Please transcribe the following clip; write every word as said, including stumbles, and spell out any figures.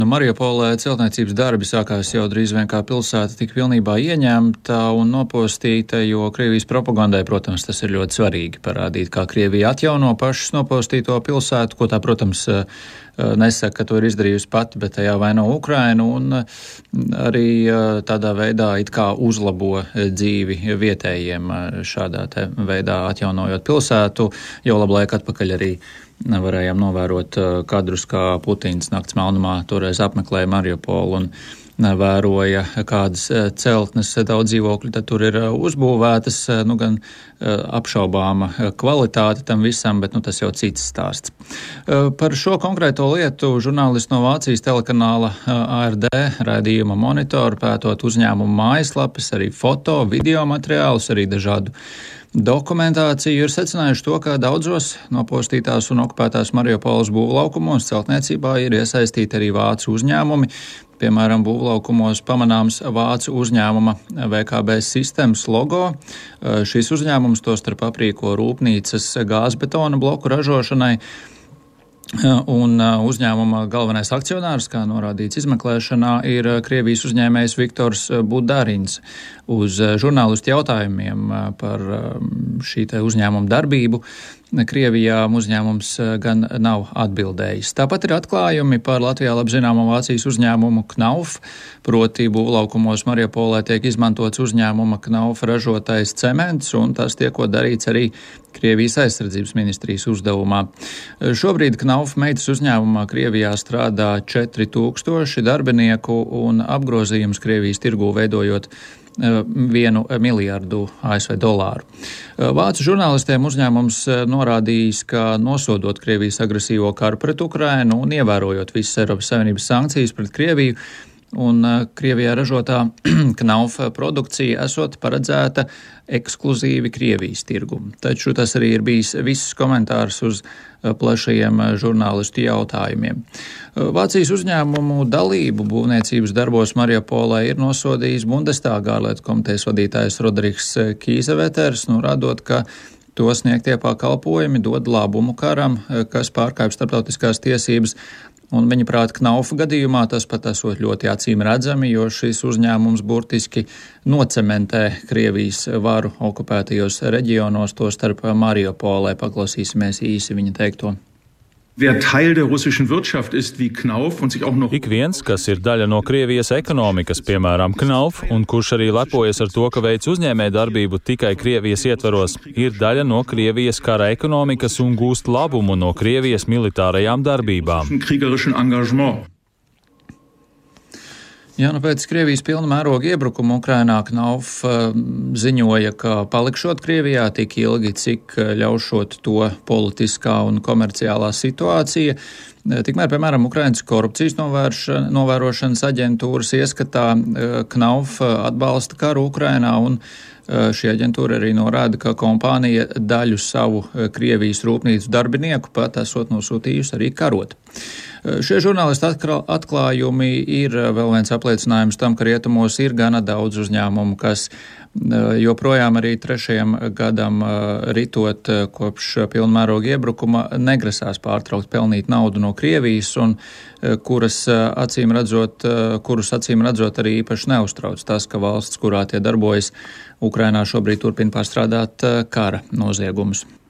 Mariupolē celtniecības darbi sākās jau drīz vien kā pilsēta tika pilnībā ieņemta un nopostīta, jo Krievijas propagandai, protams, tas ir ļoti svarīgi parādīt, kā Krievija atjauno pašas nopostīto pilsētu, ko tā, protams, nesaka, ka to ir izdarījusi pati, bet tajā vaino Ukrainu un arī tādā veidā it kā uzlabo dzīvi vietējiem šādā te veidā atjaunojot pilsētu, jau labu laiku atpakaļ arī varējām novērot kadrus, kā Putins nakts melnumā toreiz apmeklēja Mariupolu un vēroja, kādas celtnes daudz dzīvokļu tad tur ir uzbūvētas, nu gan apšaubāma kvalitāte tam visam, bet nu tas jau cits stāsts. Par šo konkrēto lietu žurnālisti no Vācijas telekanāla A R D raidījuma Monitoru pētot uzņēmumu mājaslapas, arī foto, video materiālus, arī dažādu dokumentāciju ir secinājuši to, ka daudzos nopostītās un okupētās Mariupoles būvlaukumos celtniecībā ir iesaistīti arī vācu uzņēmumi. Piemēram, būvlaukumos pamanāms vācu uzņēmuma V K B Systems logo. Šis uzņēmums tostarp aprīko rūpnīcas gāzbetona bloku ražošanai. Un uzņēmuma galvenais akcionārs, kā norādīts izmeklēšanā, ir Krievijas uzņēmējs Viktors Budarins. Uz žurnālistu jautājumiem par šī te uzņēmuma darbību Krievijā uzņēmums gan nav atbildējis. Tāpat ir atklājumi par Latvijā labi zināmo Vācijas uzņēmumu Knauf, proti būvlaukumos Mariupolē tiek izmantots uzņēmuma Knauf ražotais cements, un tas tiekot darīts arī Krievijas aizsardzības ministrijas uzdevumā. Šobrīd Knauf meitas uzņēmumā Krievijā strādā četri tūkstoši darbinieku un apgrozījums Krievijas tirgū veidojot vienu miljardu A S V dolāru. Vācu žurnālistiem uzņēmums norādījis, ka nosodot Krievijas agresīvo karu pret Ukrainu un ievērojot visas Eiropas Savienības sankcijas pret Krieviju, un Krievijā ražotā Knauf produkcija esot paredzēta ekskluzīvi Krievijas tirgumu. Taču tas arī ir bijis viss komentārs uz plašajiem žurnālistu jautājumiem. Vācijas uzņēmumu dalību būvniecības darbos Mariupolē ir nosodījis Bundestāga ārlietu komitejas vadītājs Rodrigs Kīzeveters, norādot, ka to sniegtie pakalpojumi dod labumu karam, kas pārkāpj starptautiskās tiesības. Un viņa prāt Knaufa gadījumā tas pat esot ļoti acīm redzami, jo šis uzņēmums burtiski nocementē Krievijas varu okupētajos reģionos, to starp Mariupolē. Paklausīsimies īsi viņa teikto. Ik viens, kas ir daļa no Krievijas ekonomikas, piemēram, Knauf, un kurš arī lepojas ar to, ka veic uzņēmē darbību tikai Krievijas ietveros, ir daļa no Krievijas kara ekonomikas un gūst labumu no Krievijas militārajām darbībām. Jā, nu pēc Krievijas pilna mēroga iebrukuma Ukrainā Knauf ziņoja, ka palikšot Krievijā tik ilgi, cik ļaušot to politiskā un komerciālā situācija. Tikmēr, piemēram, Ukrainas korupcijas novērošanas aģentūras ieskatā Knauf atbalsta karu Ukrainā, un šī aģentūra arī norāda, ka kompānija daļu savu Krievijas rūpnīcu darbinieku pat esot nosūtījusi arī karot. Šie žurnālisti atklājumi ir vēl viens apliecinājums tam, ka rietumos ir gana daudz uzņēmumu, kas joprojām arī trešajam gadam ritot kopš pilnmēroga iebrukuma negrasās pārtraukt pelnīt naudu no Krievijas un kuras acīm redzot, kurus acīm redzot arī īpaši neuztrauc tas, ka valsts, kurā tie darbojas, Ukrainā šobrīd turpina pārstrādāt kara noziegumus.